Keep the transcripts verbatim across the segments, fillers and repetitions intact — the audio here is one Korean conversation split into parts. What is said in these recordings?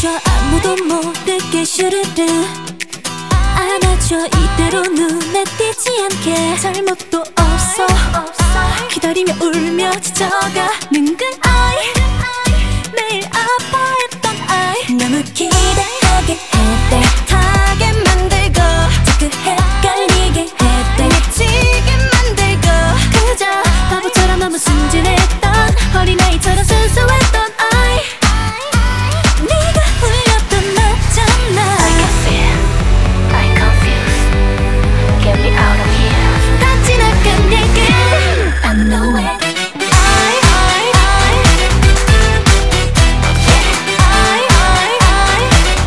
안아줘 아무도 모르게 슈르르 안아줘 이대로 눈에 띄지 않게 잘못도 없어 기다리며 울며 지쳐가는 그 아이 매일 아파했던 아이 너무 기대하게 했대 타게 만들고 자꾸 헷갈리게 했대 미치게 만들고 그저 바보처럼 너무 순진했던 어린아이처럼 순수했던 아이 네가 흘렸던 나잖아 I can feel, I confused. Get me out of here. 다 지나간 얘기 I know it I, I, I I, I, I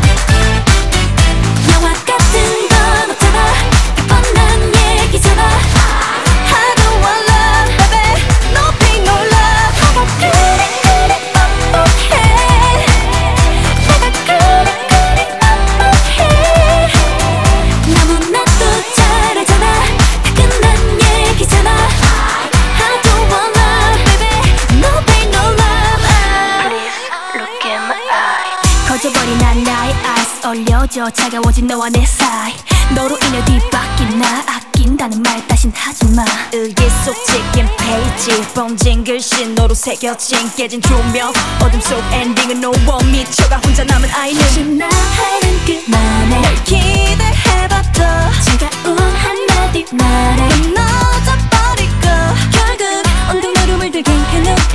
영화 같은 건 없잖아 뻔한 얘기잖아 I don't want love baby No pain no love 내가 그리 그리 뻑뻑해 내가 그리 그리 뻑뻑해 너무나도 잘 알잖아 다 끝난 얘기잖아 I don't want love baby No pain no love Please look in my eye. 커져버린 난 나의 eyes 올려줘 차가워진 너와 내 사이 너로 인해 뒤바뀐 나 아낀다는 말 다신 하지마 일기 속 찍힌 페이지 번진 글씨 너로 새겨진 깨진 조명 어둠 속 엔딩은 너와 미쳐가 혼자 남은 아이는 신나 하는 그만해 널 기대해봤더 차가운 한마디 말에 무너져버리고 결국 온통 너를 물들게 해놓고